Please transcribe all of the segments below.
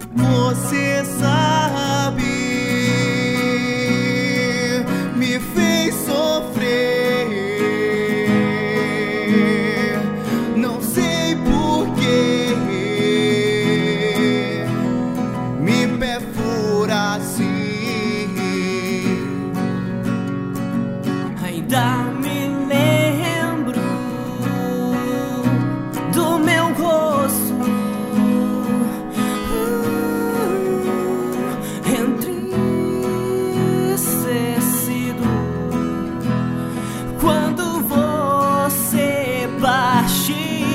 Você sabe, me fez sofrer. Não sei porquê me perfura assim. Ainda me lembro do meu rosto entristecido quando você partiu,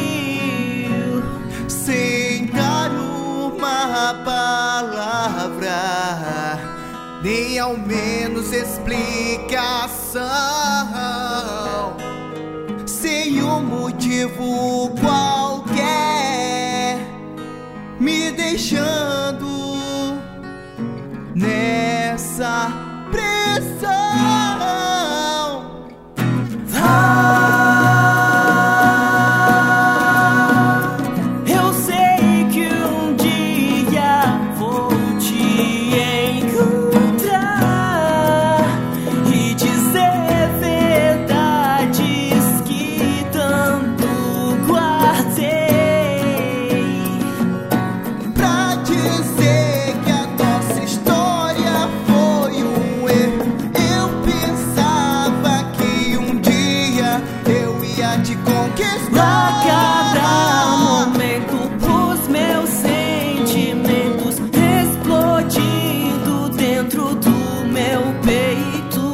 Sem dar uma palavra, nem ao menos explicação, sem um motivo qualquer, me deixando nessa pressão. Eu sei que um dia vou te encontrar e dizer verdades que tanto guardei, Pra dizer que a nossa história foi um erro. Eu pensava que um dia eu ia te a conquistar. cada momento os meus sentimentos explodindo dentro do meu peito.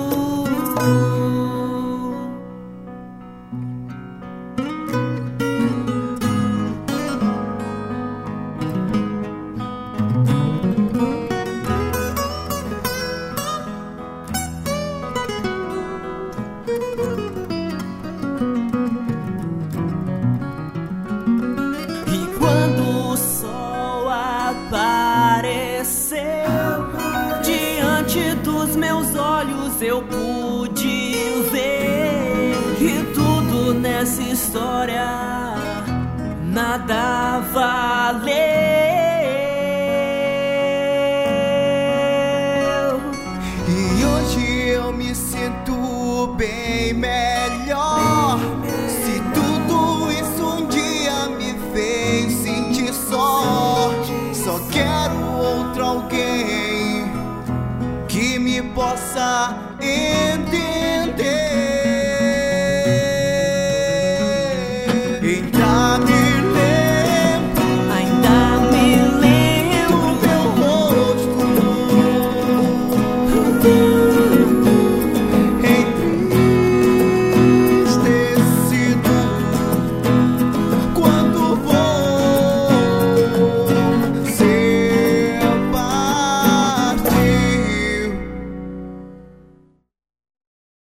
E quando o sol apareceu diante dos meus olhos, eu pude ver que tudo nessa história nada valeu. E hoje eu me sinto bem melhor.